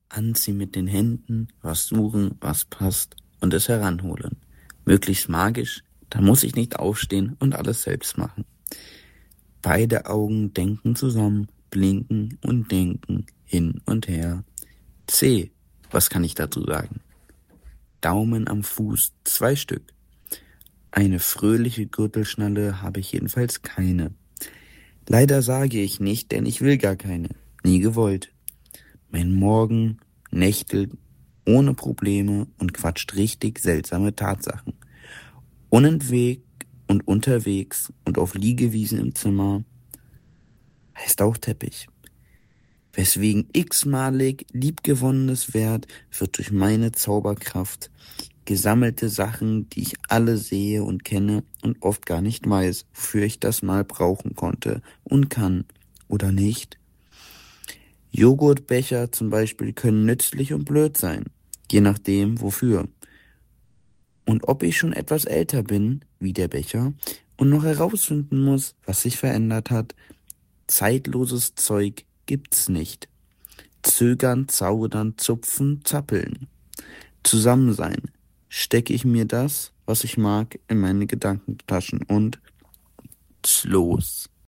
Anziehen mit den Händen, was suchen, was passt und es heranholen. Möglichst magisch, dann muss ich nicht aufstehen und alles selbst machen. Beide Augen denken zusammen, blinken und denken hin und her. C, was kann ich dazu sagen? Daumen am Fuß, 2 Stück. Eine fröhliche Gürtelschnalle habe ich jedenfalls keine. Leider sage ich nicht, denn ich will gar keine. Nie gewollt. Mein Morgen nächtelt ohne Probleme und quatscht richtig seltsame Tatsachen. Unentwegt und unterwegs und auf Liegewiesen im Zimmer heißt auch Teppich. Weswegen x-malig liebgewonnenes Wert wird durch meine Zauberkraft gesammelte Sachen, die ich alle sehe und kenne und oft gar nicht weiß, wofür ich das mal brauchen konnte und kann oder nicht. Joghurtbecher zum Beispiel können nützlich und blöd sein, je nachdem wofür. Und ob ich schon etwas älter bin, wie der Becher, und noch herausfinden muss, was sich verändert hat, zeitloses Zeug gibt's nicht. Zögern, zaudern, zupfen, zappeln. Zusammen sein. Stecke ich mir das, was ich mag, in meine Gedankentaschen und los.